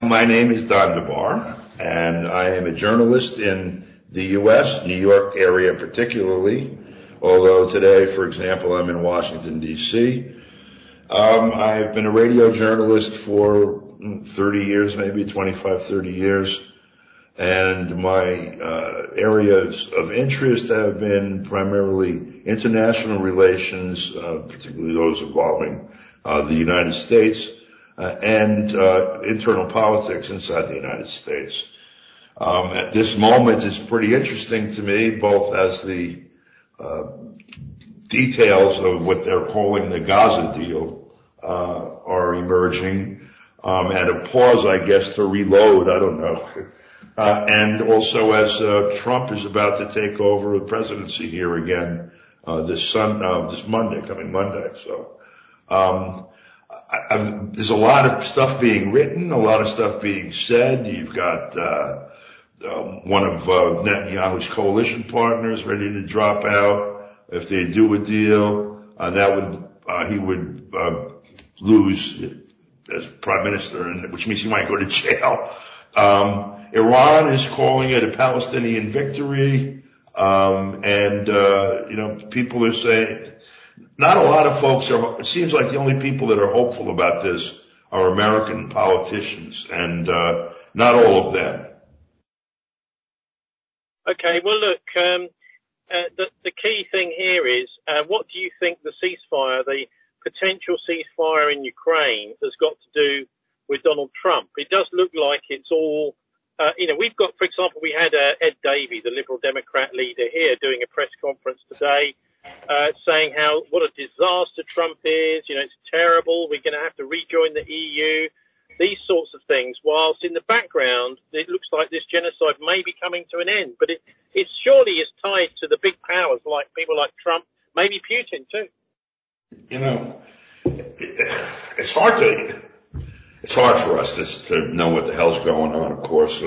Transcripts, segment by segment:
My name is Don DeBar, and I am a journalist in the U.S., New York area particularly, although today, for example, I'm in Washington, D.C. I've been a radio journalist for 30 years, maybe 25, 30 years, and my areas of interest have been primarily international relations, particularly those involving the United States, and internal politics inside the United States. At this moment, it's pretty interesting to me, both as the details of what they're calling the Gaza deal are emerging, and a pause, I guess, to reload, I don't know. And also as Trump is about to take over the presidency here again this Monday, coming Monday. So there's a lot of stuff being written, a lot of stuff being said. You've got one of Netanyahu's coalition partners ready to drop out if they do a deal. He would lose as prime minister, which means he might go to jail. Iran is calling it a Palestinian victory, people are saying. Not a lot of folks it seems like the only people that are hopeful about this are American politicians, and not all of them. Okay, well look, the key thing here is, what do you think the potential ceasefire in Ukraine has got to do with Donald Trump? It does look like it's all, we've got, for example, we had Ed Davey, the Liberal Democrat leader here, doing a press conference today, saying what a disaster Trump is, it's terrible, we're going to have to rejoin the EU, these sorts of things, whilst in the background it looks like this genocide may be coming to an end. But it surely is tied to the big powers, like people like Trump, maybe Putin too. It's hard for us to know what the hell's going on, of course.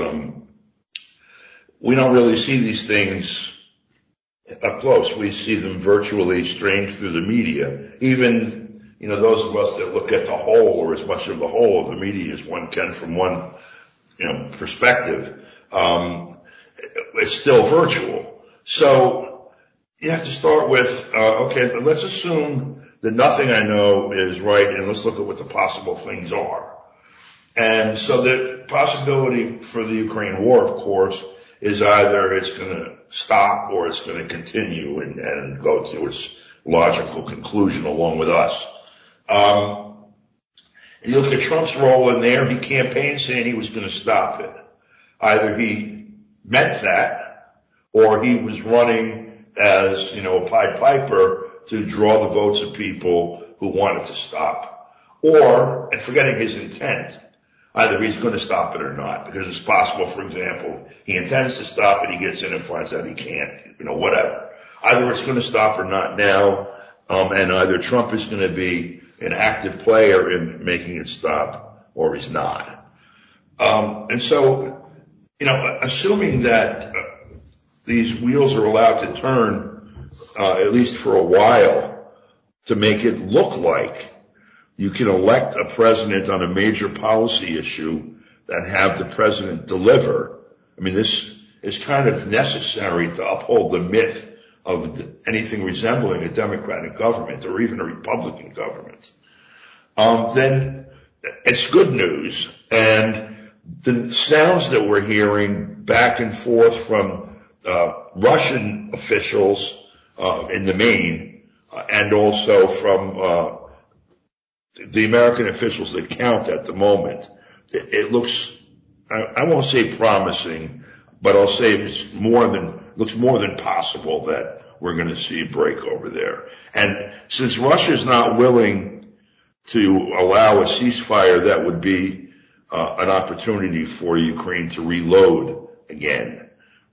We don't really see these things up close. We see them virtually streamed through the media. Even, those of us that look at the whole, or as much of the whole of the media as one can from one, perspective, it's still virtual. So you have to start with, okay, let's assume that nothing I know is right, and let's look at what the possible things are. And so the possibility for the Ukraine war, of course, is either it's going to stop or it's going to continue and go to its logical conclusion along with us. You look at Trump's role in there, he campaigned saying he was going to stop it. Either he meant that, or he was running as, a Pied Piper to draw the votes of people who wanted to stop. And forgetting his intent, either he's going to stop it or not, because it's possible, for example, he intends to stop it, he gets in and finds out he can't, whatever. Either it's going to stop or not now, and either Trump is going to be an active player in making it stop, or he's not. And so, assuming that these wheels are allowed to turn, at least for a while, to make it look like you can elect a president on a major policy issue and have the president deliver. I mean, this is kind of necessary to uphold the myth of anything resembling a Democratic government or even a Republican government. Then it's good news. And the sounds that we're hearing back and forth from Russian officials in the main, and also from the American officials that count at the moment, it looks, I won't say promising, but I'll say it's looks more than possible that we're going to see a break over there. And since Russia's not willing to allow a ceasefire, that would be an opportunity for Ukraine to reload again.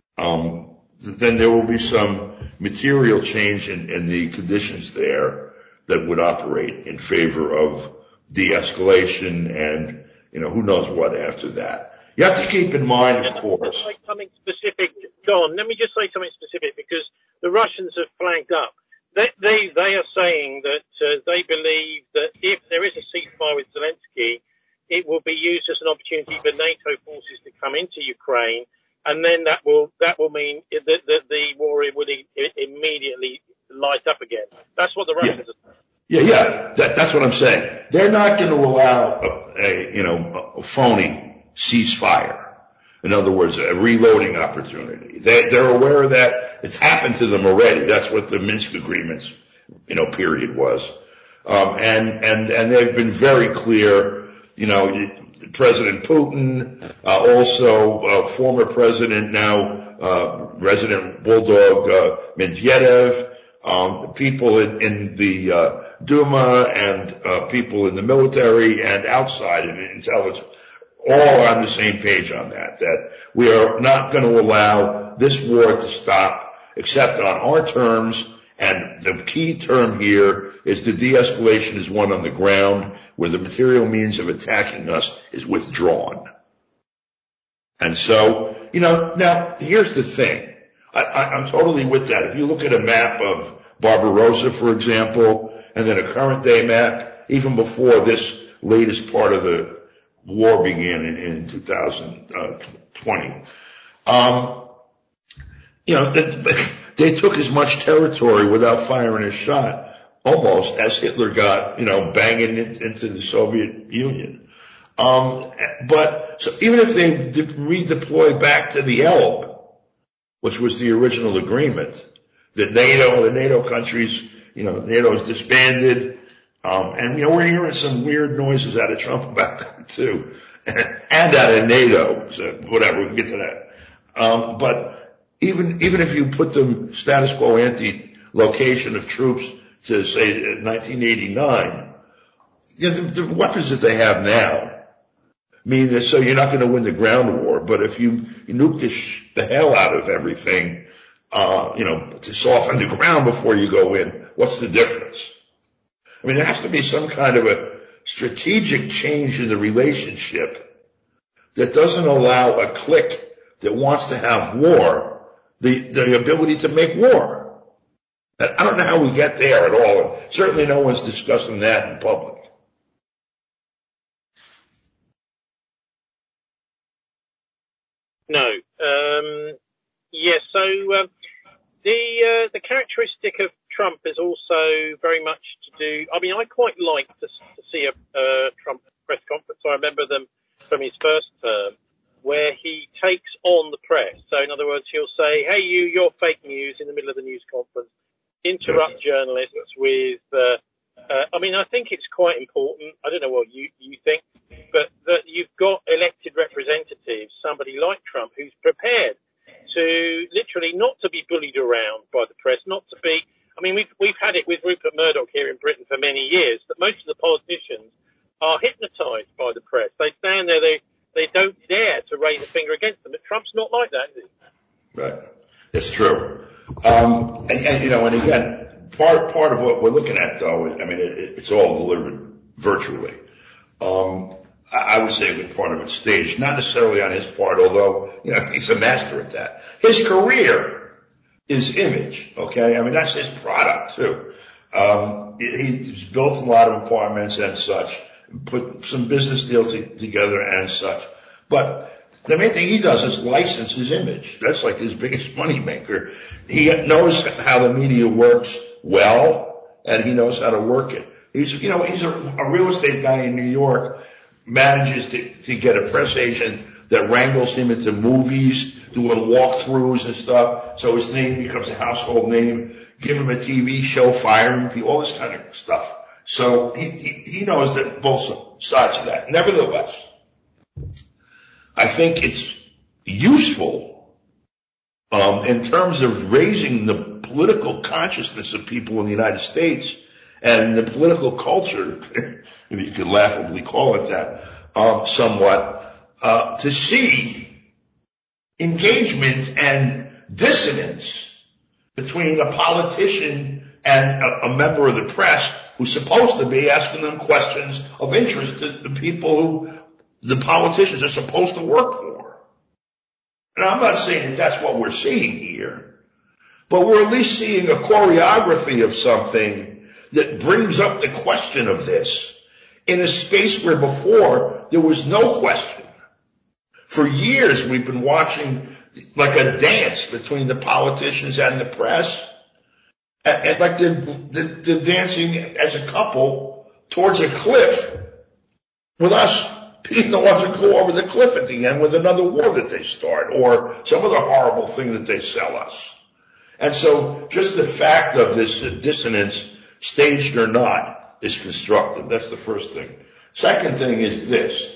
Then there will be some material change in the conditions there that would operate in favor of de-escalation and, who knows what after that. You have to keep in mind, of course. Like something specific, Don, let me just say something specific, because the Russians have flagged up. They are saying that they believe that if there is a ceasefire with Zelensky, it will be used as an opportunity for NATO forces to come into Ukraine, and then that will mean that the war will immediately light up again. That's what the Russians are. Yeah. That's what I'm saying. They're not going to allow a phony ceasefire. In other words, a reloading opportunity. They're aware of that. It's happened to them already. That's what the Minsk agreements, period was. And they've been very clear, President Putin, also former president, now Resident Bulldog Medvedev, the people in the Duma and people in the military and outside in intelligence, all on the same page on that we are not going to allow this war to stop except on our terms. And the key term here is the de-escalation is one on the ground where the material means of attacking us is withdrawn. And so, now here's the thing. I'm totally with that. If you look at a map of Barbarossa, for example, and then a current day map, even before this latest part of the war began in 2020, they took as much territory without firing a shot, almost, as Hitler got, banging into the Soviet Union. But so even if they redeploy back to the Elbe, which was the original agreement, the NATO countries, NATO is disbanded, and we're hearing some weird noises out of Trump about that too, and out of NATO. So whatever, we can get to that. But even if you put the status quo ante location of troops to say 1989, the weapons that they have now mean that so you're not going to win the ground war. But if you nuke the hell out of everything, to soften the ground before you go in, what's the difference? I mean, there has to be some kind of a strategic change in the relationship that doesn't allow a clique that wants to have war the ability to make war. I don't know how we get there at all. And certainly no one's discussing that in public. No. So the characteristic of Trump is also very much to do. I mean, I quite like to see a Trump press conference. I remember them from his first term, where he takes on the press. So in other words, he'll say, hey, you're fake news in the middle of the news conference, interrupt journalists with, I think it's quite important. I don't know what you think, but that you've got elected representatives, somebody like Trump, who's prepared to literally not to be bullied around by the press, not to be, we've had it with Rupert Murdoch here in Britain for many years, that most of the politicians are hypnotized by the press. They stand there, they don't dare to raise a finger against them. But Trump's not like that, is he? Right. It's true. And again, part of what we're looking at, though, it's all delivered virtually. I would say a good part of it's staged, not necessarily on his part, although, he's a master at that. His career is image, okay? That's his product, too. He's built a lot of apartments and such, put some business deals together and such. But the main thing he does is license his image. That's like his biggest money maker. He knows how the media works well, and he knows how to work it. He's a real estate guy in New York, manages to get a press agent that wrangles him into movies, doing walkthroughs and stuff, so his name becomes a household name, give him a TV show, firing people, all this kind of stuff. So he knows that both sides of that. Nevertheless, I think it's useful in terms of raising the political consciousness of people in the United States and the political culture, if you could laughably call it that, somewhat, to see engagement and dissonance between a politician and a member of the press who's supposed to be asking them questions of interest to the people who the politicians are supposed to work for. And I'm not saying that that's what we're seeing here, but we're at least seeing a choreography of something that brings up the question of this in a space where before there was no question. For years, we've been watching like a dance between the politicians and the press, and like they're dancing as a couple towards a cliff, with us being the ones that go over the cliff at the end with another war that they start or some other horrible thing that they sell us. And so just the fact of this dissonance, staged or not, is constructive. That's the first thing. Second thing is this.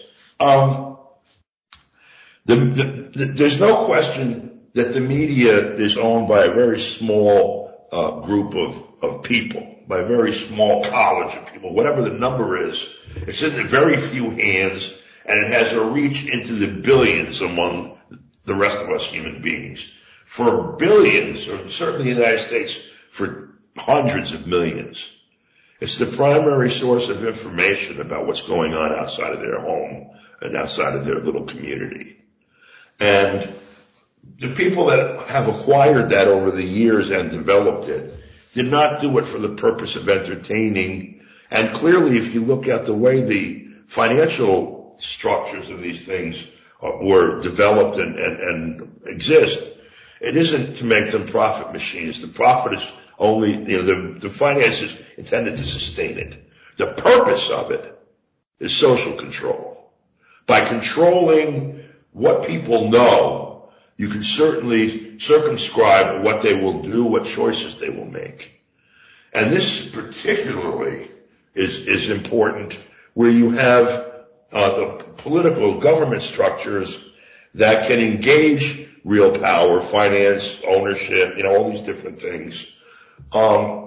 There's no question that the media is owned by a very small group of people, by a very small college of people. Whatever the number is, it's in very few hands, and it has a reach into the billions among the rest of us human beings. For billions, or certainly in the United States, for hundreds of millions, it's the primary source of information about what's going on outside of their home and outside of their little community. And the people that have acquired that over the years and developed it did not do it for the purpose of entertaining. And clearly, if you look at the way the financial structures of these things were developed and exist, it isn't to make them profit machines. The profit is only, the finance is intended to sustain it. The purpose of it is social control. By controlling what people know, you can certainly circumscribe what they will do, what choices they will make. And this particularly is important where you have the political government structures that can engage real power, finance, ownership, all these different things, on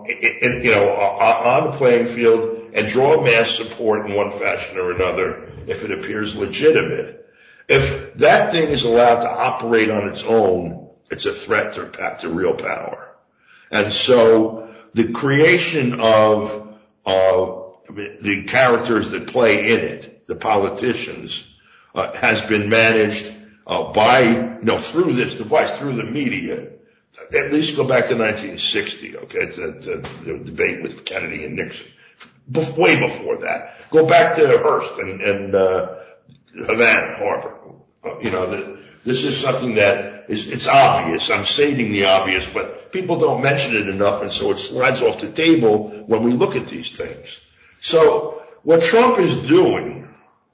the playing field and draw mass support in one fashion or another if it appears legitimate. If that thing is allowed to operate on its own, it's a threat to real power. And so the creation of the characters that play in it, the politicians, has been managed by, through this device, through the media. At least go back to 1960, okay, to the debate with Kennedy and Nixon. Way before that. Go back to Hearst and Havana Harbor. This is something that it's obvious. I'm stating the obvious, but people don't mention it enough, and so it slides off the table when we look at these things. So what Trump is doing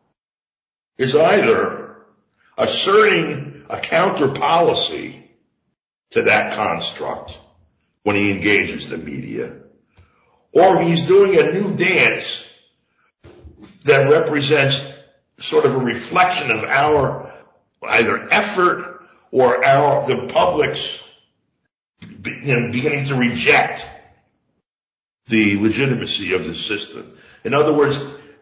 is either asserting a counter policy to that construct when he engages the media, or he's doing a new dance that represents sort of a reflection of our either effort or the public's beginning to reject the legitimacy of the system. In other words,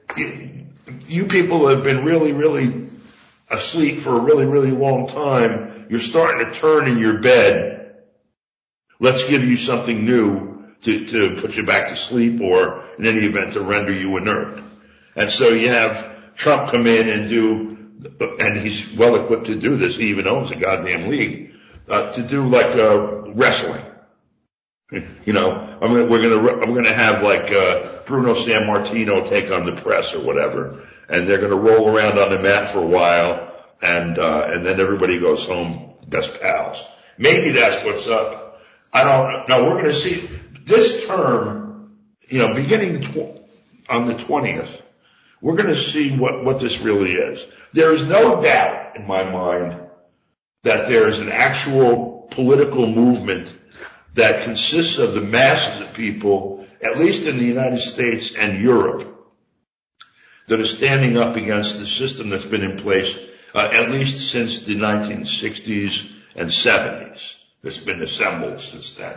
you people have been really, really asleep for a really, really long time. You're starting to turn in your bed. Let's give you something new to put you back to sleep, or in any event to render you inert. And so you have Trump come in and he's well equipped to do this. He even owns a goddamn league, to do like wrestling. I'm going to have like Bruno Sammartino take on the press or whatever, and they're going to roll around on the mat for a while, and then everybody goes home best pals. Maybe that's what's up. I don't know. We're going to see this term, beginning on the 20th. We're going to see what this really is. There is no doubt in my mind that there is an actual political movement that consists of the masses of people, at least in the United States and Europe, that are standing up against the system that's been in place at least since the 1960s and 70s. That's been assembled since then.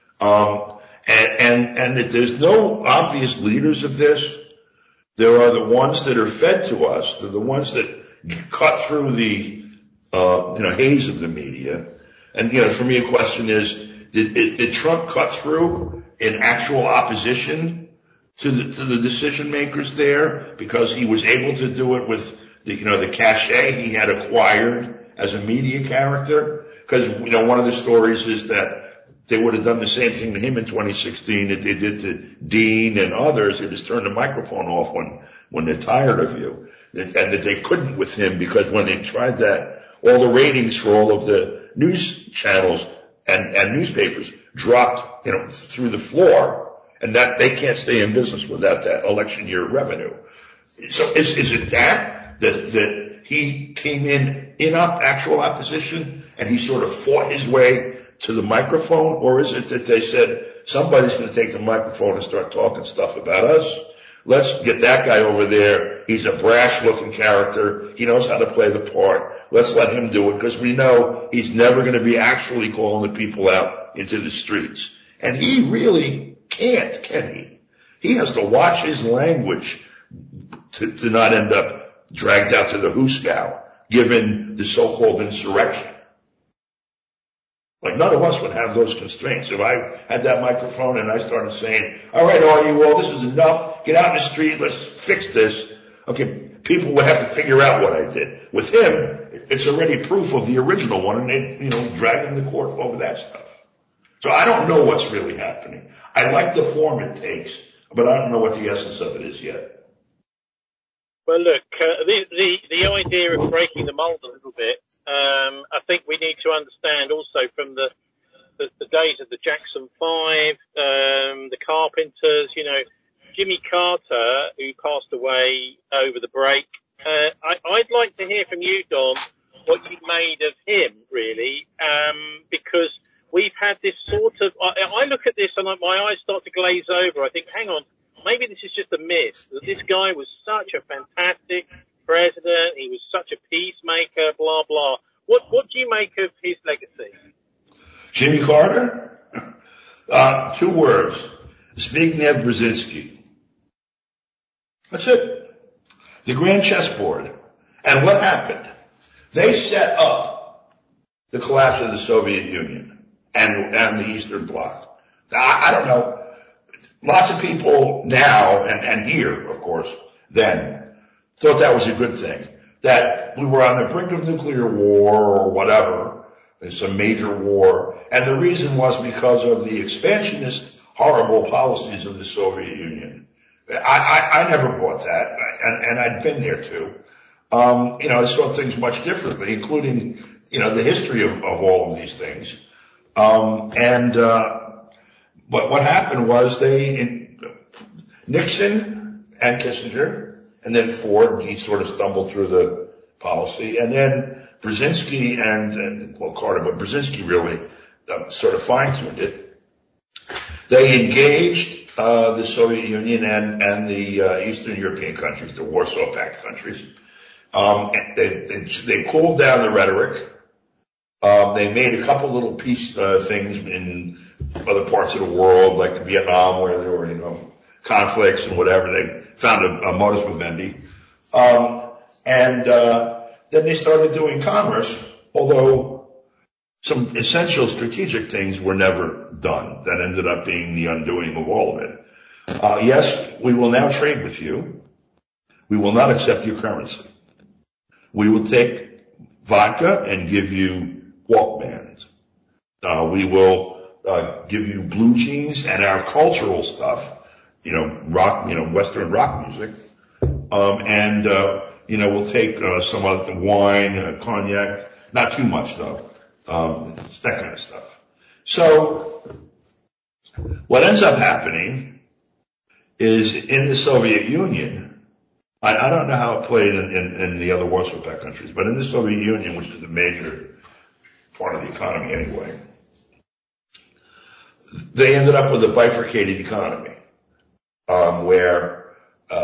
And that there's no obvious leaders of this. There are the ones that are fed to us. They're the ones that cut through the haze of the media. And for me, a question is, did Trump cut through in actual opposition to the decision makers there, because he was able to do it with the cachet he had acquired as a media character? Because one of the stories is that they would have done the same thing to him in 2016 that they did to Dean and others. They just turn the microphone off when they're tired of you. and that they couldn't with him, because when they tried that, all the ratings for all of the news channels and newspapers dropped, through the floor, and that they can't stay in business without that election year revenue. So is it that he came in actual opposition and he sort of fought his way to the microphone, or is it that they said somebody's going to take the microphone and start talking stuff about us? Let's get that guy over there. He's a brash looking character. He knows how to play the part. Let's let him do it, because we know he's never going to be actually calling the people out into the streets. And he really can't, can he? He has to watch his language to not end up dragged out to the hoosegow, given the so-called insurrection. Like, none of us would have those constraints. If I had that microphone and I started saying, all right, all you all, this is enough. Get out in the street. Let's fix this. Okay, people would have to figure out what I did. With him, it's already proof of the original one, and they, drag him to court over that stuff. So I don't know what's really happening. I like the form it takes, but I don't know what the essence of it is yet. Well, look, the idea of breaking the mold a little bit, I think we need to understand also from the days of the Jackson 5, the Carpenters, Jimmy Carter, who passed away over the break. I'd like to hear from you, Don, what you made of him, really, because we've had this sort of, I look at this and my eyes start to glaze over. I think, hang on, maybe this is just a myth, that this guy was such a fantastic president, he was such a peacemaker, blah, blah. What do you make of his legacy? Jimmy Carter? 2 words. Zbigniew Brzezinski. That's it. The grand chessboard. And what happened? They set up the collapse of the Soviet Union and the Eastern Bloc. I don't know. Lots of people now, and here, of course, then, thought that was a good thing. That we were on the brink of nuclear war or whatever, some major war, and the reason was because of the expansionist, horrible policies of the Soviet Union. I never bought that, and I'd been there too. I saw things much differently, including, the history of all of these things. But what happened was Nixon and Kissinger, and then Ford, he sort of stumbled through the policy, and then Brzezinski Carter, but Brzezinski really sort of fine-tuned it. They engaged the Soviet Union and the Eastern European countries, the Warsaw Pact countries. They cooled down the rhetoric. They made a couple little peace things in other parts of the world, like Vietnam, where there were conflicts and whatever. They found a modus vivendi. And then they started doing commerce, although some essential strategic things were never done. That ended up being the undoing of all of it. Yes, we will now trade with you. We will not accept your currency. We will take vodka and give you Walkmans. We will give you blue jeans and our cultural stuff, rock, Western rock music. We'll take some of the wine, cognac, not too much though. It's that kind of stuff. So what ends up happening is in the Soviet Union, I don't know how it played in the other Warsaw Pact countries, but in the Soviet Union, which is the major part of the economy anyway, they ended up with a bifurcated economy, where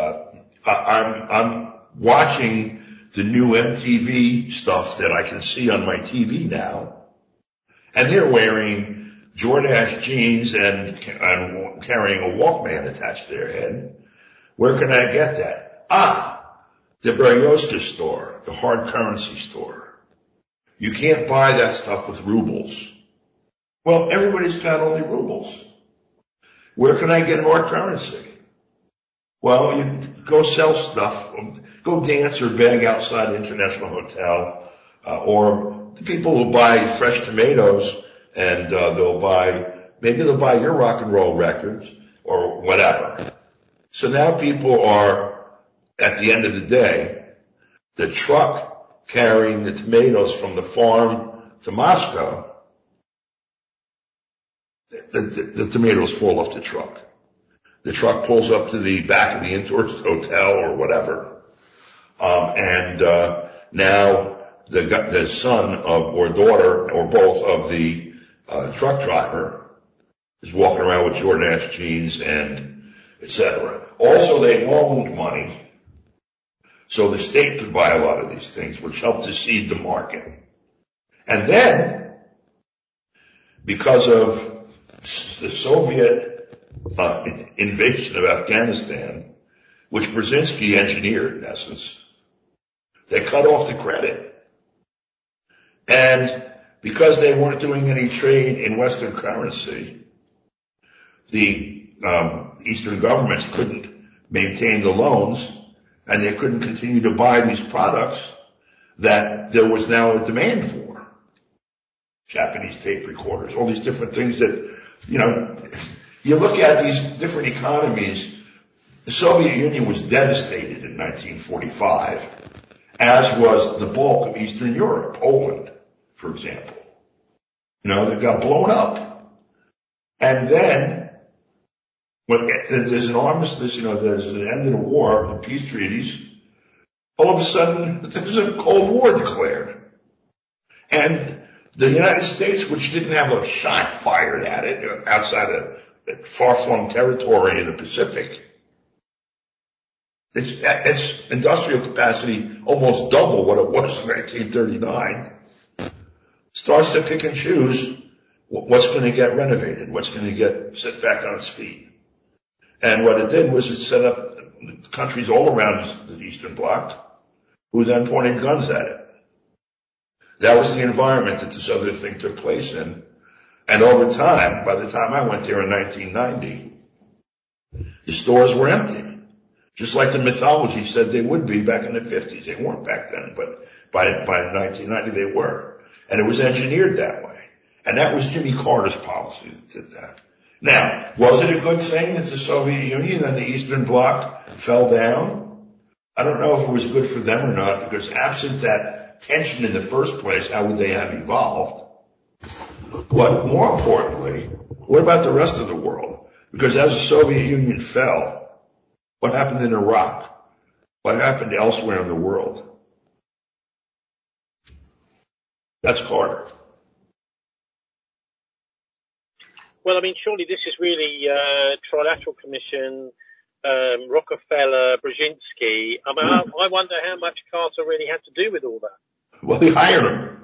I'm watching the new MTV stuff that I can see on my TV now, and they're wearing Jordache jeans and carrying a Walkman attached to their head. Where can I get that? The Berezovka store, the hard currency store. You can't buy that stuff with rubles. Well, everybody's got only rubles. Where can I get hard currency? Well, you go sell stuff, go dance or beg outside the International Hotel, or people will buy fresh tomatoes and maybe they'll buy your rock and roll records or whatever. So now people are, at the end of the day, the truck carrying the tomatoes from the farm to Moscow, the tomatoes fall off the truck. The truck pulls up to the back of the tourist hotel or whatever. Now the son of, or daughter, or both of the truck driver is walking around with Jordan-ass jeans and etc. Also, they loaned money so the state could buy a lot of these things, which helped to seed the market. And then, because of the Soviet invasion of Afghanistan, which Brzezinski engineered in essence, they cut off the credit. And because they weren't doing any trade in Western currency, the Eastern governments couldn't maintain the loans, and they couldn't continue to buy these products that there was now a demand for. Japanese tape recorders, all these different things that, you look at these different economies. The Soviet Union was devastated in 1945, as was the bulk of Eastern Europe, Poland, for example. They got blown up. And then, when there's an armistice, there's the end of the war, the peace treaties, all of a sudden, there's a Cold War declared. And the United States, which didn't have a shot fired at it outside of far-flung territory in the Pacific, its industrial capacity almost double what it was in 1939, starts to pick and choose what's going to get renovated, what's going to get set back on its feet. And what it did was it set up countries all around the Eastern Bloc who then pointed guns at it. That was the environment that this other thing took place in. And over time, by the time I went there in 1990, the stores were empty. Just like the mythology said they would be back in the 50s. They weren't back then, but by 1990 they were. And it was engineered that way. And that was Jimmy Carter's policy that did that. Now, was it a good thing that the Soviet Union and the Eastern Bloc fell down? I don't know if it was good for them or not, because absent that tension in the first place, how would they have evolved? But more importantly, what about the rest of the world? Because as the Soviet Union fell, what happened in Iraq? What happened elsewhere in the world? That's Carter. Well, surely this is really Trilateral Commission, Rockefeller, Brzezinski. I wonder how much Carter really had to do with all that. Well, he hired him.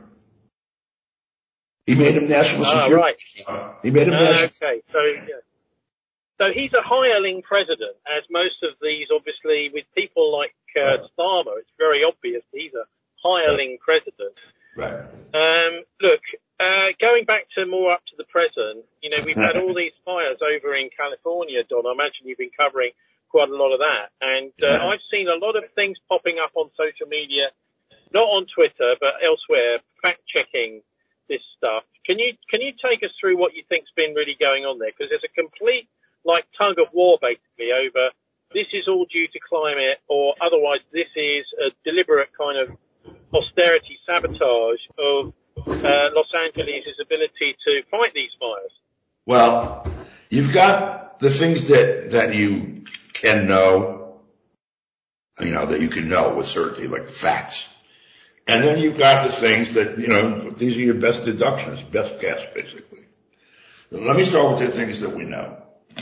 He made him national security. Right. He made him national. Okay, so he's a hireling president, as most of these, obviously, with people like Starmer, it's very obvious he's a hireling president. Right. Look, going back to more up to the present, we've had all these fires over in California, Don. I imagine you've been covering quite a lot of that. And I've seen a lot of things popping up on social media, not on Twitter, but elsewhere, fact-checking this stuff. Can you take us through what you think's been really going on there? Because there's a complete, tug of war, basically, over this is all due to climate, or otherwise this is a deliberate kind of austerity sabotage of Los Angeles' ability to fight these fires. Well, you've got the things that you can know, that you can know with certainty, like facts. And then you've got the things that, these are your best deductions, best guess, basically. Let me start with the things that we know.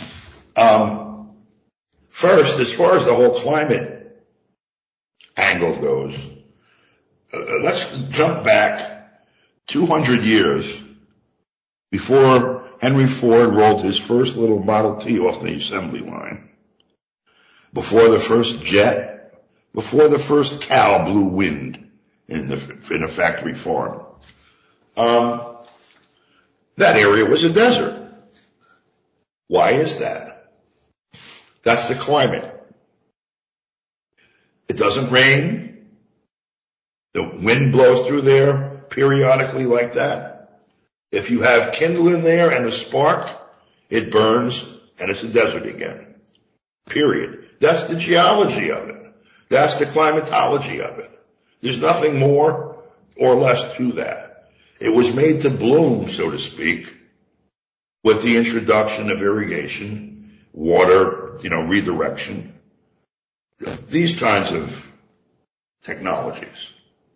First, as far as the whole climate angle goes, let's jump back 200 years before Henry Ford rolled his first little Model T off the assembly line, before the first jet, before the first cow blew wind in a factory farm. That area was a desert. Why is that? That's the climate. It doesn't rain. The wind blows through there periodically like that. If you have kindle in there and a spark, it burns and it's a desert again. Period. That's the geology of it. That's the climatology of it. There's nothing more or less to that. It was made to bloom, so to speak, with the introduction of irrigation, water, redirection, these kinds of technologies.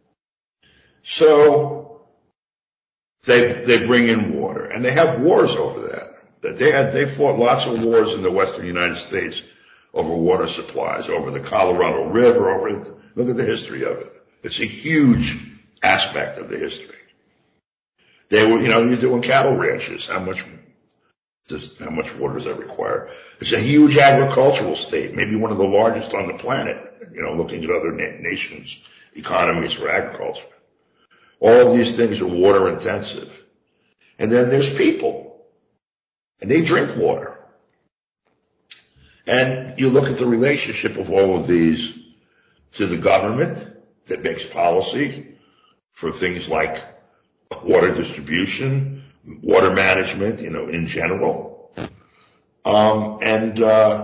So they bring in water, and they have wars over that. They fought lots of wars in the western United States over water supplies, over the Colorado River, look at the history of it. It's a huge aspect of the history. They were, you're doing cattle ranches. How much water does that require? It's a huge agricultural state, maybe one of the largest on the planet, looking at other nations' economies for agriculture. All of these things are water intensive. And then there's people, and they drink water. And you look at the relationship of all of these to the government that makes policy for things like water distribution, water management, in general. And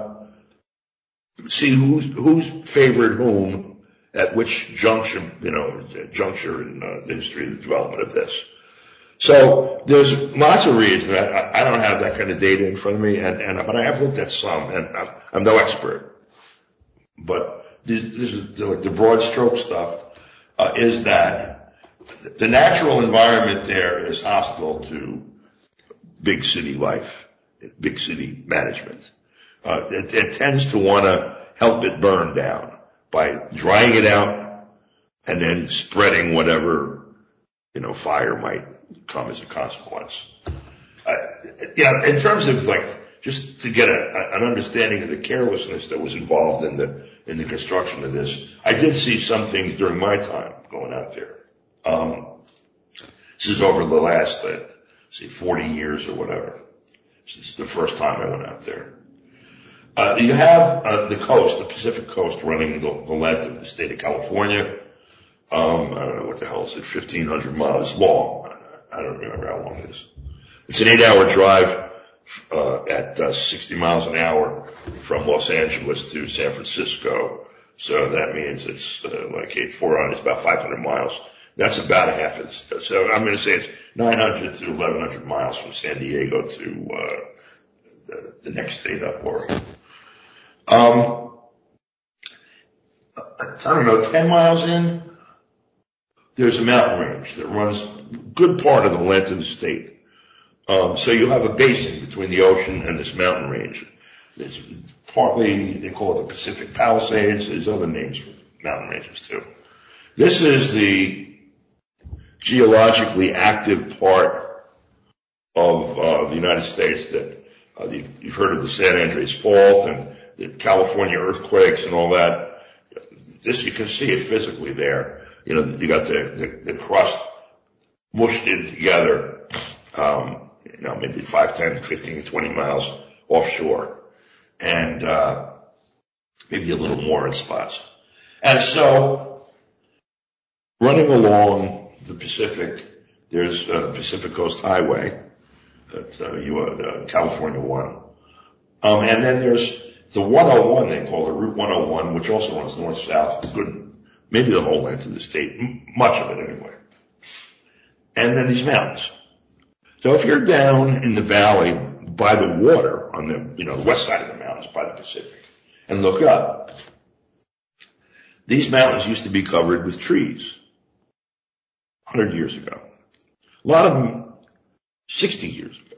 see who's favored whom at which juncture in the history of the development of this. So there's lots of reasons. I don't have that kind of data in front of me, but I have looked at some, and I'm no expert. But this is like the broad stroke stuff, is that the natural environment there is hostile to big city life, big city management. It tends to want to help it burn down by drying it out and then spreading whatever, fire might come as a consequence. In terms of just to get an understanding of the carelessness that was involved in the construction of this, I did see some things during my time going out there. This is over the last, 40 years or whatever. This is the first time I went out there. You have the coast, the Pacific coast, running the length of the state of California. I don't know what the hell is it, 1,500 miles long. I don't remember how long it is. It's an 8-hour drive at 60 miles an hour from Los Angeles to San Francisco. So that means it's like 4 it's about 500 miles. That's about a half of the state. So I'm going to say it's 900 to 1,100 miles from San Diego to the next state up, Oregon. I don't know, 10 miles in, there's a mountain range that runs a good part of the length of the state. So you have a basin between the ocean and this mountain range. It's partly, they call it the Pacific Palisades. There's other names for mountain ranges too. This is the geologically active part of the United States that you've heard of the San Andreas Fault and the California earthquakes and all that. This, you can see it physically there. You got the crust mushed in together, maybe 5, 10, 15, 20 miles offshore, and maybe a little more in spots. And so, running along the Pacific, there's Pacific Coast Highway, California 1. And then there's the 101, they call it Route 101, which also runs north-south, maybe the whole length of the state, much of it anyway. And then these mountains. So if you're down in the valley by the water on the west side of the mountains by the Pacific and look up, these mountains used to be covered with trees 100 years ago. A lot of them 60 years ago.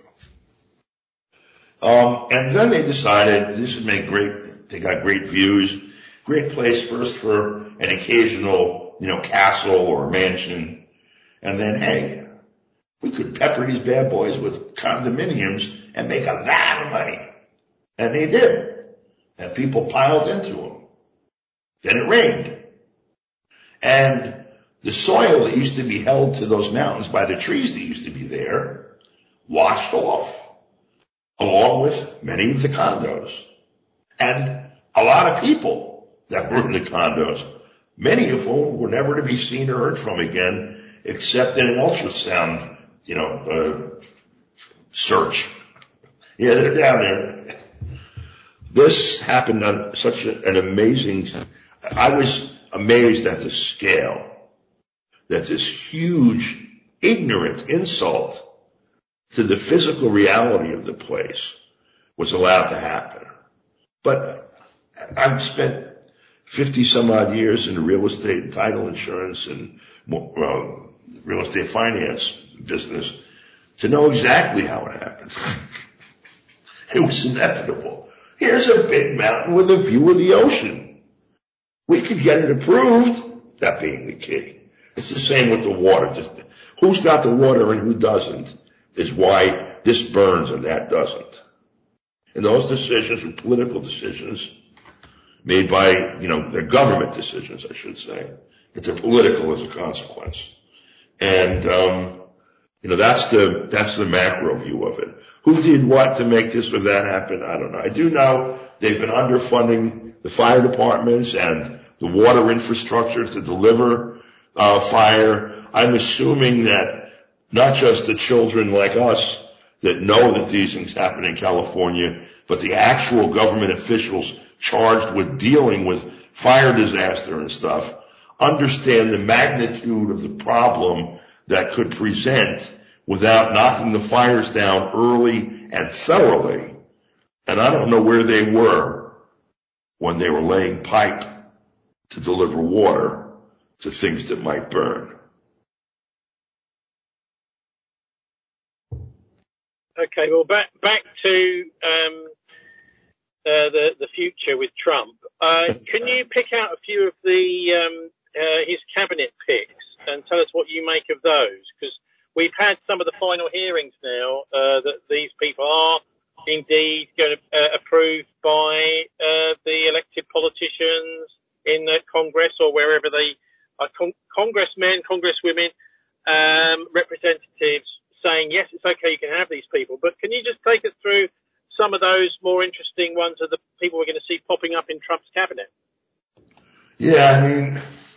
And then they decided this would make they got great views, great place first for an occasional, castle or mansion. And then, hey, we could pepper these bad boys with condominiums and make a lot of money. And they did. And people piled into them. Then it rained. And the soil that used to be held to those mountains by the trees that used to be there washed off, along with many of the condos. And a lot of people that were in the condos, many of whom were never to be seen or heard from again, except in an ultrasound, search. Yeah, they're down there. This happened on such an amazing, I was amazed at the scale that this huge, ignorant insult to the physical reality of the place was allowed to happen. But I've spent 50 some odd years in the real estate and title insurance and real estate finance business to know exactly how it happened. It was inevitable. Here's a big mountain with a view of the ocean. We could get it approved, that being the key. It's the same with the water. Just who's got the water and who doesn't is why this burns and that doesn't. And those decisions were political decisions made by, they're government decisions, I should say, but they're political as a consequence. And, that's the macro view of it. Who did what to make this or that happen? I don't know. I do know they've been underfunding the fire departments and the water infrastructure to deliver fire. I'm assuming that not just the children like us that know that these things happen in California, but the actual government officials charged with dealing with fire disaster and stuff understand the magnitude of the problem that could present without knocking the fires down early and thoroughly. And I don't know where they were when they were laying pipe to deliver water to things that might burn. Okay, well, back to the future with Trump. Can you pick out a few of his cabinet picks and tell us what you make of those? Because we've had some of the final hearings now that these people are indeed going to approved by the elected politicians in the Congress or wherever they are, congressmen, congresswomen, representatives saying, yes, it's okay, you can have these people. But can you just take us through some of those more interesting ones of the people we're going to see popping up in Trump's cabinet? Yeah, I mean,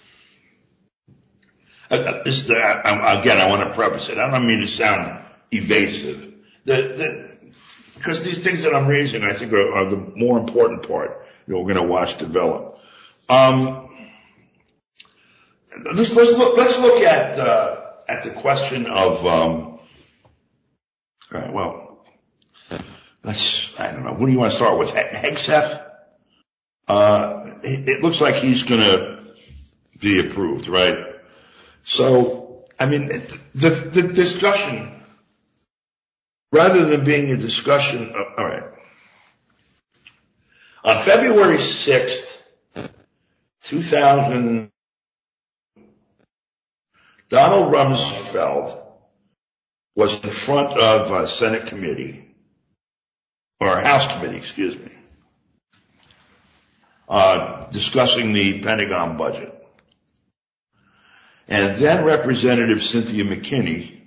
again, I want to preface it. I don't mean to sound evasive. Because these things that I'm raising, I think, are the more important part that we're going to watch develop. Let's look at the question of, all right, well, I don't know. What do you want to start with? Hegseth? It looks like he's going to be approved, right? So, I mean, the discussion, rather than being a discussion, all right. On February 6th, 2000, Donald Rumsfeld was in front of a Senate committee, or a House committee, excuse me, discussing the Pentagon budget. And then Representative Cynthia McKinney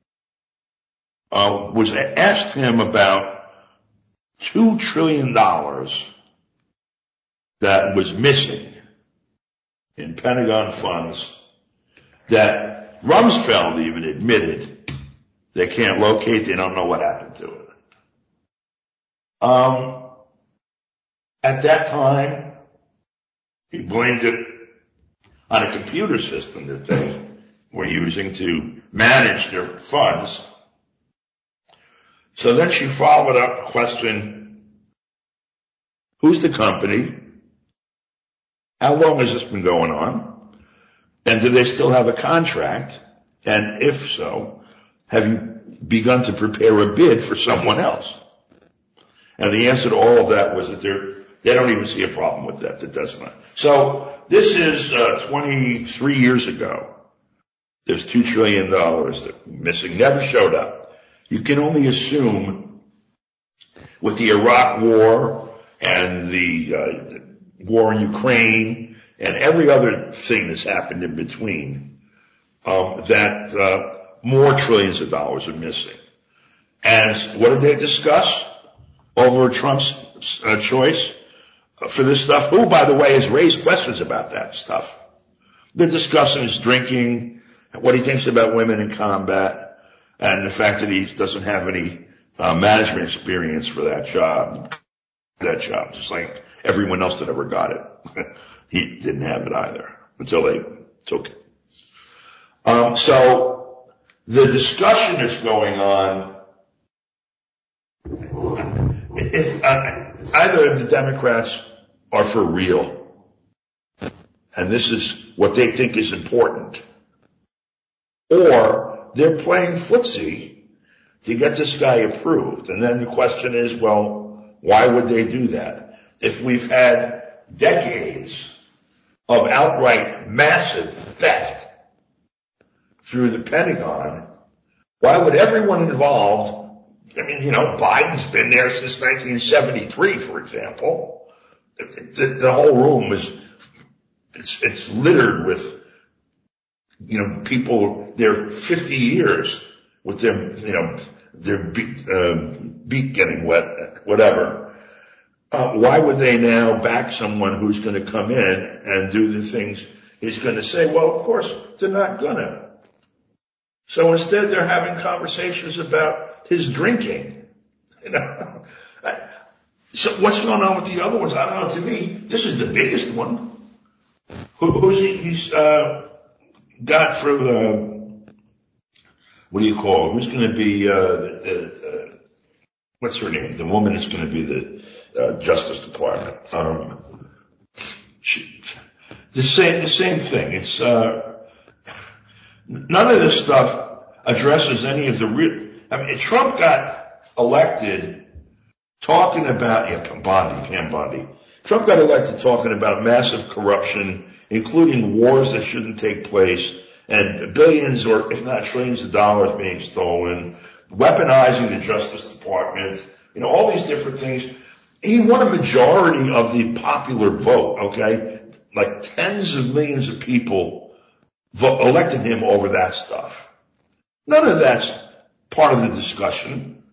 asked him about $2 trillion that was missing in Pentagon funds that Rumsfeld even admitted they can't locate, they don't know what happened to it. At that time, he blamed it on a computer system that they were using to manage their funds. So then she followed up the question, who's the company? How long has this been going on? And do they still have a contract? And if so, have you begun to prepare a bid for someone else? And the answer to all of that was that they don't even see a problem with that. That does not. So this is 23 years ago. There's $2 trillion that missing, never showed up. You can only assume with the Iraq war and the war in Ukraine and every other thing that's happened in between, that more trillions of dollars are missing. And what did they discuss over Trump's choice for this stuff? Who, by the way, has raised questions about that stuff. They're discussing his drinking, what he thinks about women in combat, and the fact that he doesn't have any management experience for that job, just like everyone else that ever got it. He didn't have it either until they took it. So the discussion is going on. Either the Democrats are for real, and this is what they think is important, or they're playing footsie to get this guy approved. And then the question is, well, why would they do that? If we've had decades of outright massive theft through the Pentagon, why would everyone involved, I mean, Biden's been there since 1973, for example. The whole room it's littered with, people, they're 50 years with their beak getting wet, whatever. Why would they now back someone who's going to come in and do the things he's going to say? Well, of course, they're not gonna. So instead, they're having conversations about his drinking. So what's going on with the other ones? I don't know. To me, this is the biggest one. Who's he's got for what do you call it? Who's going to be what's her name? The woman is going to be the Justice Department. The same thing. It's none of this stuff addresses any of the real. I mean, Trump got elected talking about Pam Bondi. Trump got elected talking about massive corruption, including wars that shouldn't take place, and billions or if not trillions of dollars being stolen, weaponizing the Justice Department, all these different things. He won a majority of the popular vote, okay? Like tens of millions of people elected him over that stuff. None of that's part of the discussion.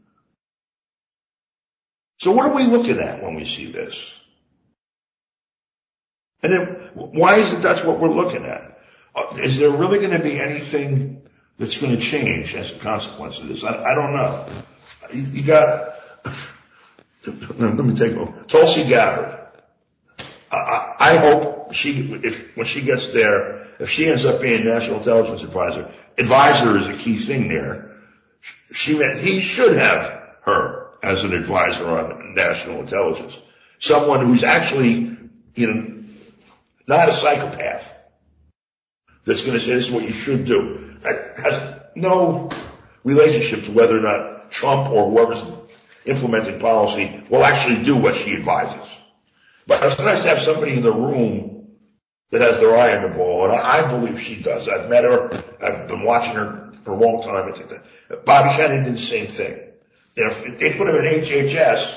So what are we looking at when we see this? And then why is it that's what we're looking at? Is there really going to be anything that's going to change as a consequence of this? I don't know. You got, let me take one. Tulsi Gabbard. I hope when she gets there, if she ends up being National Intelligence Advisor is a key thing there. He should have her as an advisor on national intelligence. Someone who's actually, not a psychopath that's going to say this is what you should do. That has no relationship to whether or not Trump or whoever's implementing policy will actually do what she advises. But it's nice to have somebody in the room that has their eye on the ball, and I believe she does. I've met her. I've been watching her for a long time. I think that Bobby Kennedy did the same thing. If they put him in HHS,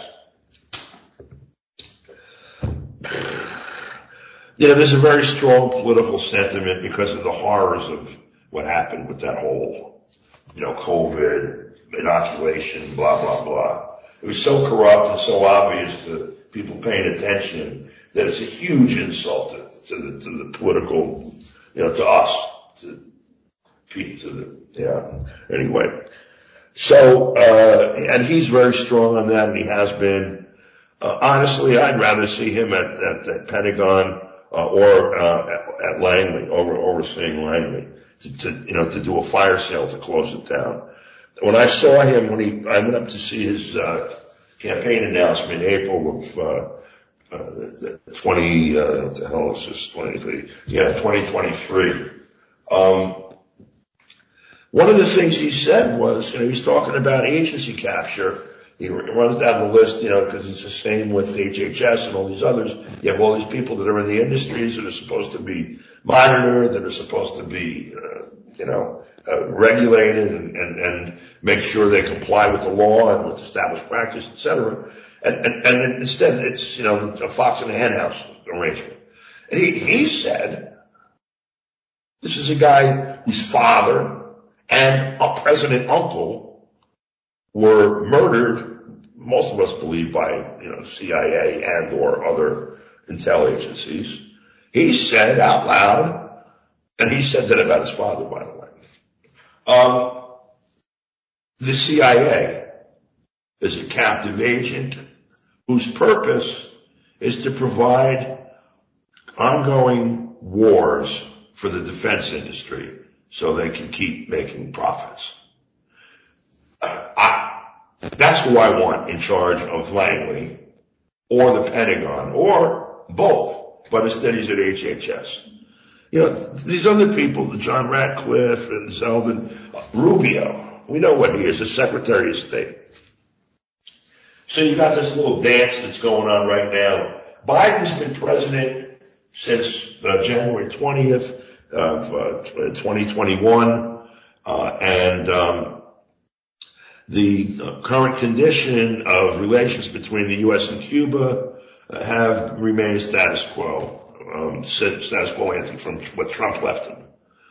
there's a very strong political sentiment because of the horrors of what happened with that whole, COVID, inoculation, blah, blah, blah. It was so corrupt and so obvious to people paying attention that it's a huge insult to the political, to us, anyway. So, and he's very strong on that, and he has been. Honestly, I'd rather see him at the Pentagon, or at Langley, overseeing Langley, to do a fire sale to close it down. When I saw him, I went up to see his campaign announcement in April of 2023. One of the things he said was, he was talking about agency capture. He runs down the list, because it's the same with HHS and all these others. You have all these people that are in the industries that are supposed to be monitored, that are supposed to be, regulated and make sure they comply with the law and with established practice, et cetera. And instead it's, a fox and a hen house arrangement. And he said, this is a guy whose father and a president uncle were murdered, most of us believe, by, CIA and or other intel agencies. He said out loud, and he said that about his father, by the way, the CIA is a captive agent whose purpose is to provide ongoing wars for the defense industry so they can keep making profits. That's who I want in charge of Langley or the Pentagon or both, but instead he's at HHS. These other people, John Ratcliffe and Zeldin, Rubio, we know what he is, the Secretary of State. So you got this little dance that's going on right now. Biden's been president since January 20th of 2021, and the current condition of relations between the U.S. and Cuba have remained status quo. Status quo ante from what Trump left him.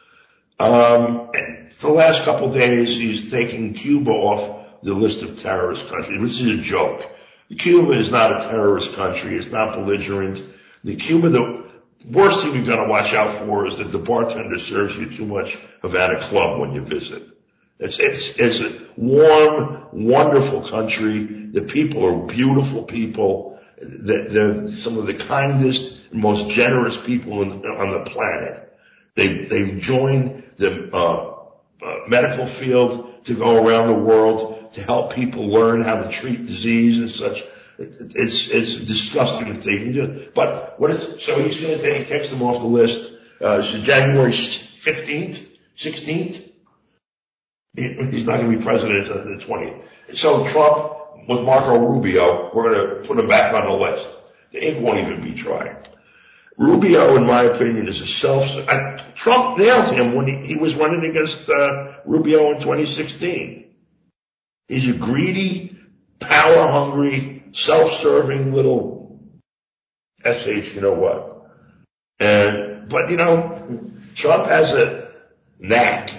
And for the last couple of days, he's taking Cuba off the list of terrorist countries, which is a joke. Cuba is not a terrorist country. It's not belligerent. The worst thing you've got to watch out for is that the bartender serves you too much Havana Club when you visit. It's a warm, wonderful country. The people are beautiful people. They're some of the kindest and most generous people on the planet. They've joined the medical field to go around the world to help people learn how to treat disease and such. It's disgusting that they can do it. But so he's going to takes them off the list. So January 15th, 16th. He's not going to be president on the 20th. So Trump, with Marco Rubio, we're going to put him back on the list. The ink won't even be dry. Rubio, in my opinion, is Trump nailed him when he was running against Rubio in 2016. He's a greedy, power-hungry, self-serving little SH, you know what. But Trump has a knack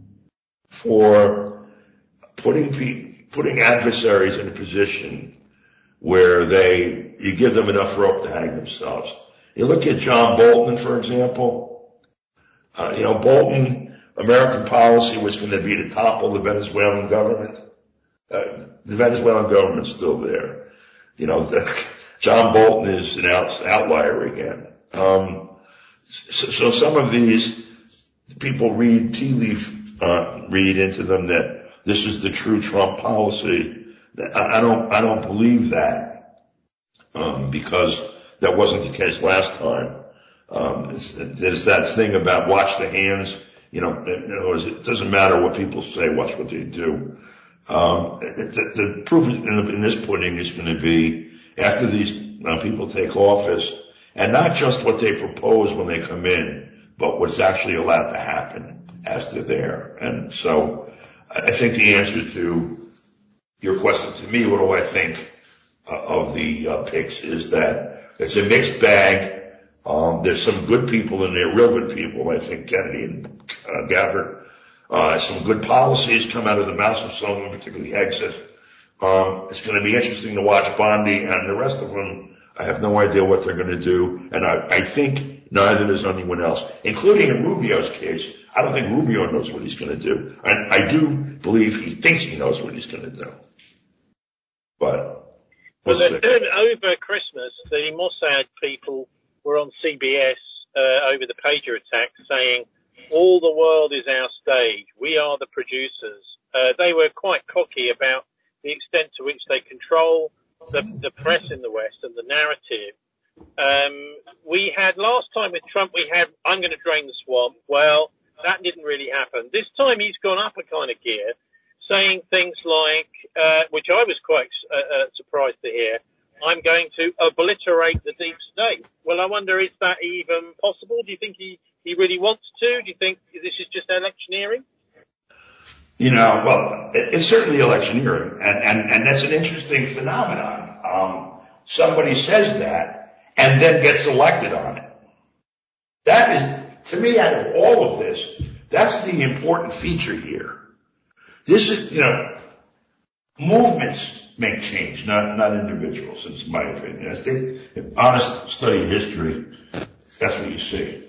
for putting adversaries in a position where you give them enough rope to hang themselves. You look at John Bolton, for example. Bolton, American policy was going to be to topple the Venezuelan government. The Venezuelan government's still there. John Bolton is an outlier again. So some of these people read tea leaf, read into them that this is the true Trump policy. I don't believe that, because that wasn't the case last time. There's that thing about watch the hands. It doesn't matter what people say, watch what they do. The proof in this pudding is going to be after these people take office, and not just what they propose when they come in, but what's actually allowed to happen as they're there. And so I think the answer to your question to me, what do I think of the picks, is that it's a mixed bag. There's some good people in there, real good people. I think Kennedy and Gabbard. Some good policies come out of the mouths of someone, particularly Hegseth. It's going to be interesting to watch Bondi and the rest of them. I have no idea what they're going to do, and I think neither does anyone else, including in Rubio's case. I don't think Rubio knows what he's going to do. I do believe he thinks he knows what he's going to do. But over Christmas, the Mossad people were on CBS over the pager attack saying, "All the world is our stage. We are the producers." They were quite cocky about the extent to which they control the press in the West and the narrative. We had last time with Trump, I'm going to drain the swamp. Well, that didn't really happen. This time he's gone up a kind of gear, saying things like, which I was quite surprised to hear, "I'm going to obliterate the deep state." Well, I wonder, is that even possible? Do you think he really wants to? Do you think this is just electioneering? Well, it's certainly electioneering, and that's an interesting phenomenon. Somebody says that and then gets elected on it. That is, to me, out of all of this, that's the important feature here. This is, movements make change, not individuals, in my opinion. I think, in honest study of history, that's what you see.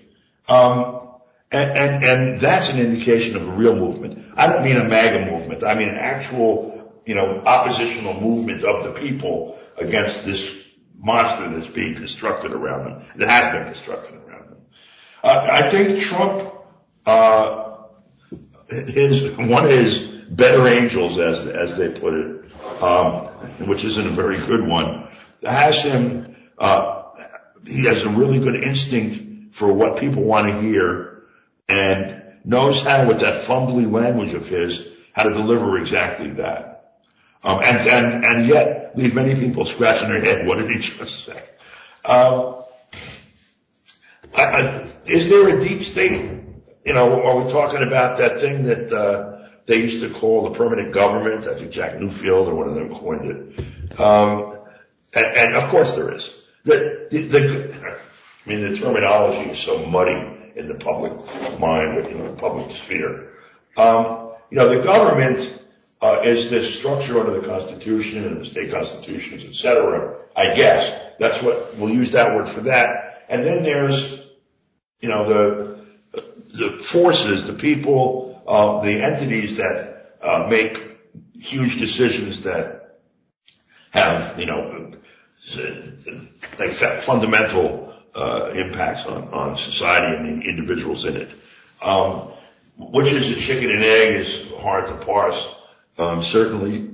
And that's an indication of a real movement. I don't mean a MAGA movement. I mean an actual, oppositional movement of the people against this monster that's being constructed around them, that has been constructed around them. I think Trump, one of his better angels, as they put it, which isn't a very good one, has him. He has a really good instinct for what people want to hear, and knows how, with that fumbly language of his, how to deliver exactly that. And yet leave many people scratching their head. What did he just say? Is there a deep state? Are we talking about that thing that they used to call the permanent government? I think Jack Newfield or one of them coined it. And of course there is. The terminology is so muddy in the public mind, the public sphere. The government is this structure under the Constitution and the state constitutions, etc. I guess that's what we'll use that word for that. And then there's, the forces, the people, the entities that make huge decisions that have, like fundamental impacts on society and the individuals in it. Which is a chicken and egg is hard to parse. Certainly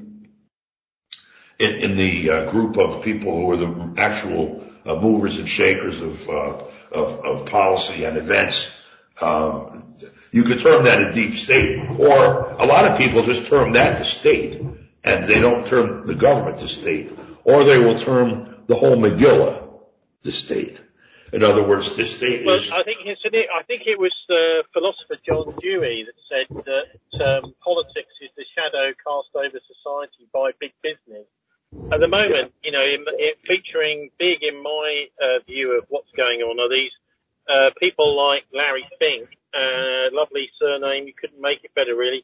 in the group of people who are the actual movers and shakers of policy and events, you could term that a deep state, or a lot of people just term that the state, and they don't term the government the state, or they will term the whole Megillah the state. In other words, the state is... Well, I think it was philosopher John Dewey that said that politics is the shadow cast over society by big business. At the moment, featuring big in my view of what's going on are these people like Larry Fink, lovely surname, you couldn't make it better really,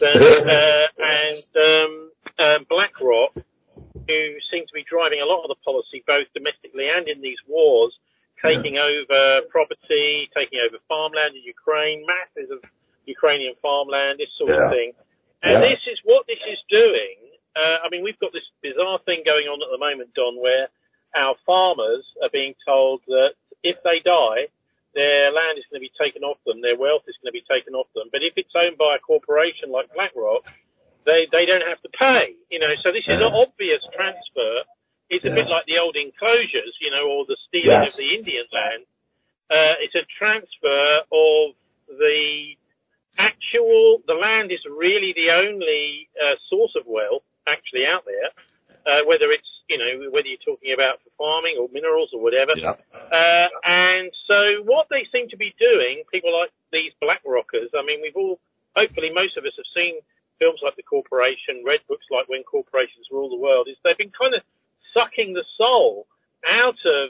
and BlackRock, who seem to be driving a lot of the policy both domestically and in these wars, taking over property, taking over farmland in Ukraine, masses of Ukrainian farmland, this sort of thing. And this is what this is doing. We've got this bizarre thing going on at the moment, Don, where our farmers are being told that if they die, their land is going to be taken off them, their wealth is going to be taken off them. But if it's owned by a corporation like BlackRock, they don't have to pay. So this is an obvious transfer. It's a bit like the old enclosures, or the stealing of the Indian land. It's a transfer of the land is really the only source of wealth actually out there, whether it's, whether you're talking about for farming or minerals or whatever. Yeah. And so what they seem to be doing, people like these BlackRockers, hopefully most of us have seen films like The Corporation, read books like When Corporations Rule the World, is they've been kind of sucking the soul out of,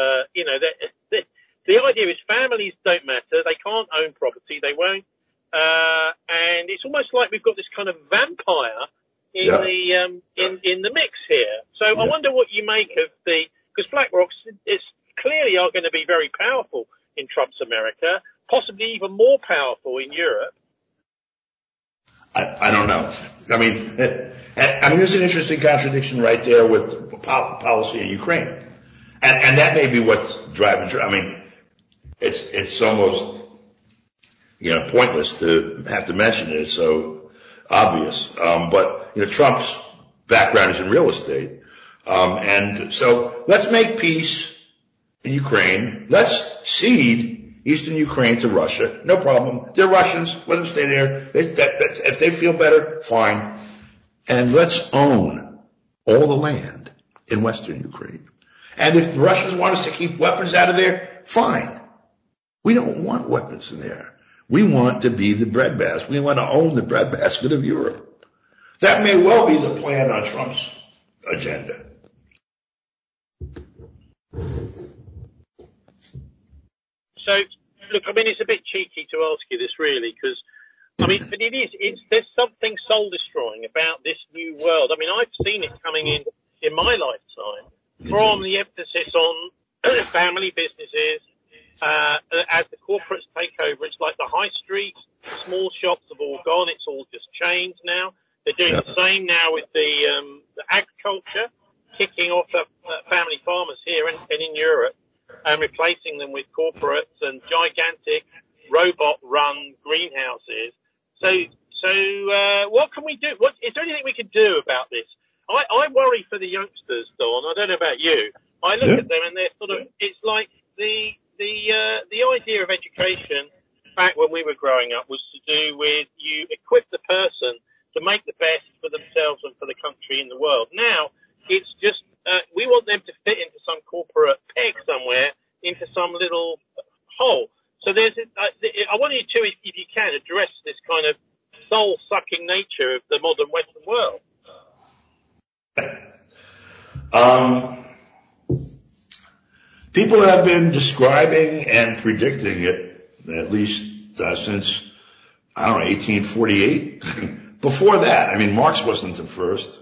the idea is families don't matter, they can't own property, they won't, and it's almost like we've got this kind of vampire in the mix here. So I wonder what you make of because BlackRock is clearly are going to be very powerful in Trump's America, possibly even more powerful in Europe. I don't know. There's an interesting contradiction right there with policy in Ukraine. And that may be what's driving, it's almost, pointless to have to mention it. It's so obvious. But, Trump's background is in real estate. And so let's make peace in Ukraine. Let's cede Eastern Ukraine to Russia. No problem. They're Russians. Let them stay there. If they feel better, fine. And let's own all the land in Western Ukraine. And if the Russians want us to keep weapons out of there, fine. We don't want weapons in there. We want to be the breadbasket. We want to own the breadbasket of Europe. That may well be the plan on Trump's agenda. So, look, it's a bit cheeky to ask you this really, because, but there's something soul destroying about this new world. I've seen it coming in my lifetime from the emphasis on family businesses, as the corporates take over. It's like the high streets, small shops have all gone. It's all just chains now. They're doing the same now with the agriculture, kicking off the family farmers here and in Europe, and replacing them with corporates and gigantic robot-run greenhouses. What can we do? Is there anything we can do about this? I worry for the youngsters, Don. I don't know about you. I look at them and they're sort of, it's like the idea of education back when we were growing up was to do with you equip the person to make the best for themselves and for the country and the world. Now, it's just, we want them to fit into some corporate peg somewhere, into some little hole. So I want you to, if you can, address this kind of soul-sucking nature of the modern Western world. People have been describing and predicting it, at least since, 1848. Before that, Marx wasn't the first.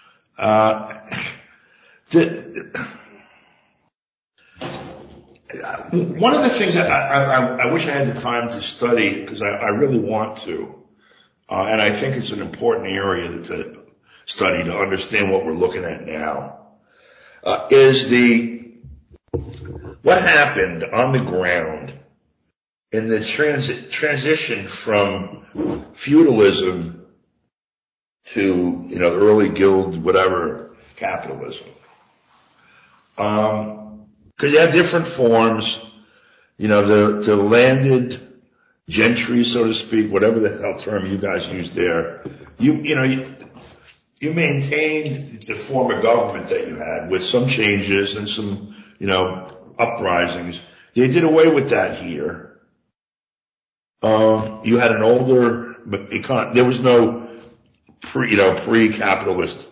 One of the things that I wish I had the time to study, because I really want to, and I think it's an important area to study to understand what we're looking at now, is what happened on the ground in the transition from feudalism to, the early guild, whatever, capitalism. Because you have different forms, the landed gentry, so to speak, whatever the hell term you guys use there. You maintained the form of government that you had with some changes and some, uprisings. They did away with that here. You had an older economy. There was no pre-capitalist,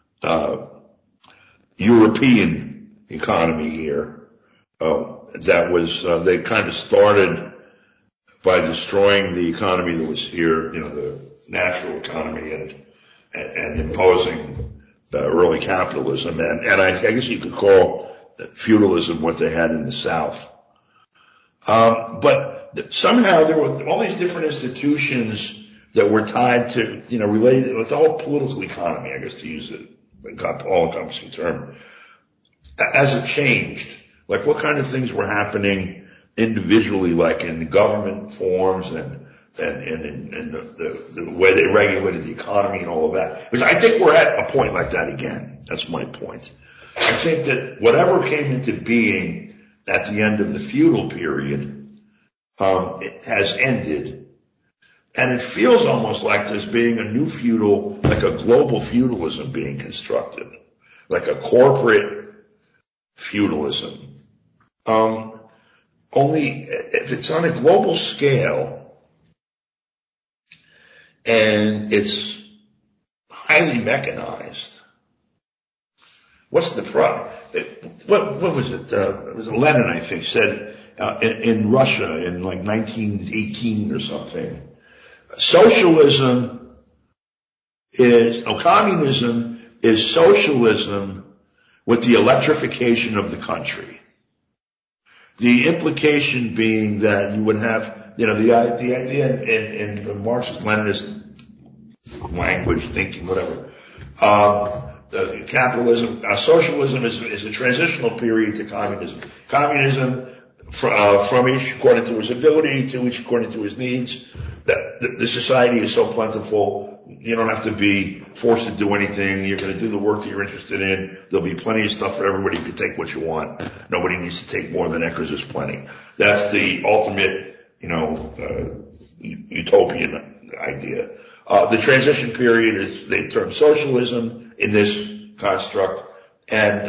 European economy here. That was, they kind of started by destroying the economy that was here, the natural economy and imposing the early capitalism. And I guess you could call feudalism what they had in the South. But somehow there were all these different institutions that were tied to, related with the whole political economy, I guess, to use it, all-encompassing term, as it changed. Like what kind of things were happening individually, like in government forms and the way they regulated the economy and all of that. Because I think we're at a point like that again. That's my point. I think that whatever came into being at the end of the feudal period, it has ended. And it feels almost like there's being a new feudal, like a global feudalism being constructed, like a corporate feudalism. Only if it's on a global scale and it's highly mechanized, what's the problem? What was it? It was Lenin, I think, said in Russia in like 1918 or something. Communism is socialism with the electrification of the country. The implication being that you would have, the idea in Marxist Leninist language, thinking, whatever, socialism is a transitional period to communism. Communism, from each according to his ability to each according to his needs. That the society is so plentiful, you don't have to be forced to do anything. You're going to do the work that you're interested in. There'll be plenty of stuff for everybody. You can take what you want. Nobody needs to take more than that because there's plenty. That's the ultimate, utopian idea. The transition period is, they term socialism in this construct. And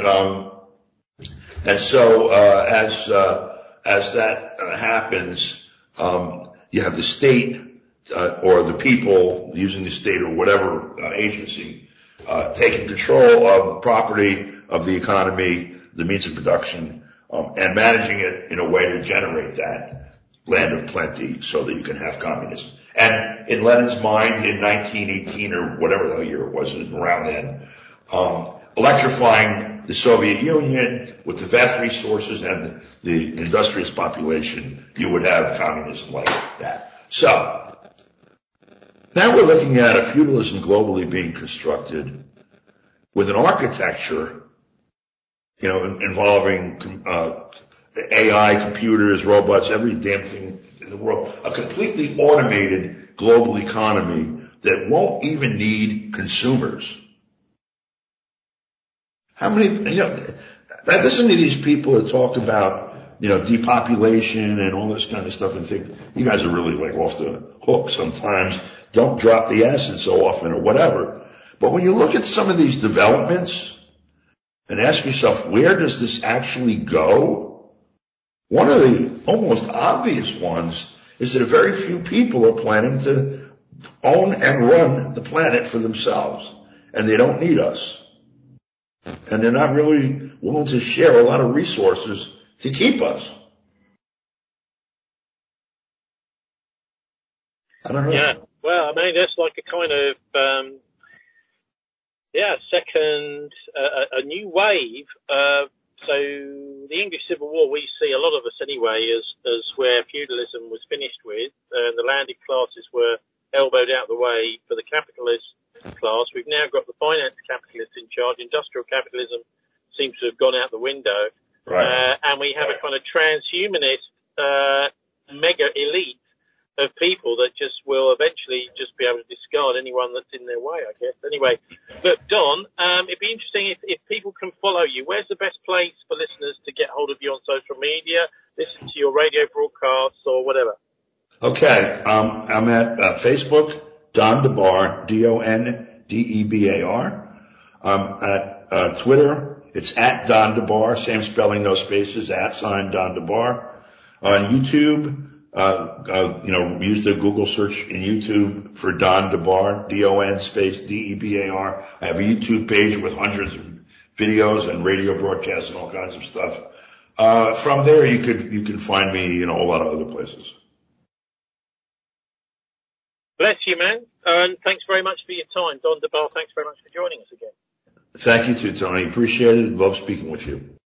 so, as that happens, you have the state, or the people using the state or whatever agency, taking control of the property, of the economy, the means of production, and managing it in a way to generate that land of plenty so that you can have communism. And in Lenin's mind, in 1918 or whatever the year it was around then, electrifying the Soviet Union with the vast resources and the industrious population, you would have communism like that. So, now we're looking at a feudalism globally being constructed with an architecture, involving AI, computers, robots, every damn thing in the world, a completely automated global economy that won't even need consumers. How many, I listen to these people that talk about, depopulation and all this kind of stuff and think, you guys are really like off the hook sometimes. Don't drop the acid so often or whatever. But when you look at some of these developments and ask yourself, where does this actually go? One of the almost obvious ones is that very few people are planning to own and run the planet for themselves, and they don't need us. And they're not really willing to share a lot of resources to keep us. I don't know. Yeah, well, I mean, that's like a kind of, a new wave. So the English Civil War, we see a lot of us anyway as where feudalism was finished with, and the landed classes were elbowed out of the way for the capitalist class. We've now got the finance capitalists in charge. Industrial capitalism seems to have gone out the window. Right. And we have a kind of transhumanist mega elite of people that just will eventually just be able to discard anyone that's in their way, I guess. Anyway, look, Don, it'd be interesting if people can follow you. Where's the best place for listeners to get hold of you on social media, listen to your radio broadcasts or whatever? Okay. I'm at Facebook, Don DeBar, DonDebar. At Twitter, it's at Don DeBar, same spelling, no spaces, @ Don DeBar. On YouTube, use the Google search in YouTube for Don DeBar, DON space DEBAR. I have a YouTube page with hundreds of videos and radio broadcasts and all kinds of stuff. From there, you can find me, a lot of other places. Bless you, man. And thanks very much for your time. Don DeBar, thanks very much for joining us again. Thank you too, Tony. Appreciate it. Love speaking with you.